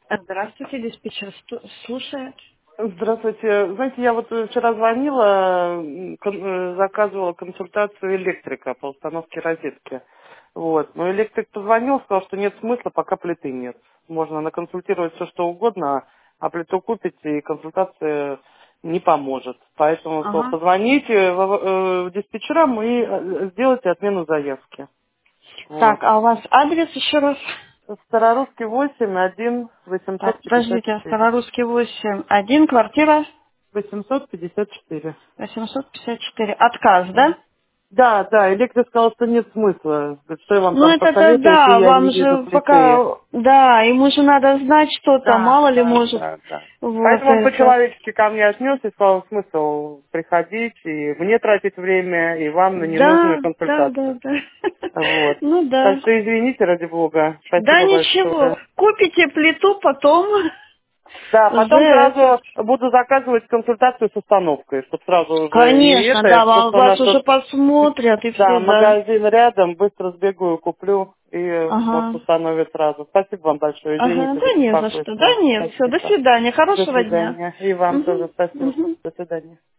Здравствуйте, диспетчер слушает. Здравствуйте. Знаете, я вот вчера звонила, заказывала консультацию электрика по установке розетки. Вот. Но электрик позвонил, сказал, что нет смысла, пока плиты нет. Можно наконсультировать все, что угодно, а плиту купите, и консультация не поможет. Поэтому сказал, Ага. позвоните в диспетчерам и сделайте отмену заявки. Вот. Так, а у вас адрес еще раз? Старорусский 8, 1, Так, подождите, 854. Старорусский 8, 1, квартира 854. 854. Отказ, да? Да, да, электрик сказал, что нет смысла. Говорит, что я вам Ну там это посоветую, если да, я не вам вижу же плиты. пока, да, ему же надо знать что-то, Да, мало ли да, может, да, да. вот Поэтому он это. по-человечески ко мне отнесся и сказал, смысл приходить и мне тратить время, и вам на ненужную Да, да, консультацию. да, да. Вот. Ну Так да. что извините, ради бога. Да Спасибо ничего, большое. купите плиту, потом Да, уже потом это. сразу буду заказывать консультацию с установкой, чтобы сразу уже и Конечно, это, да, просто у вас нас уже тут посмотрят и да, все, да. магазин рядом, быстро сбегаю, куплю и, может, Ага. установят сразу. Спасибо вам большое, Ага, извините да за не за что. Да беспокойство. нет, все, до Спасибо. свидания, До хорошего дня. свидания. И вам тоже Угу, спасибо. угу. До свидания.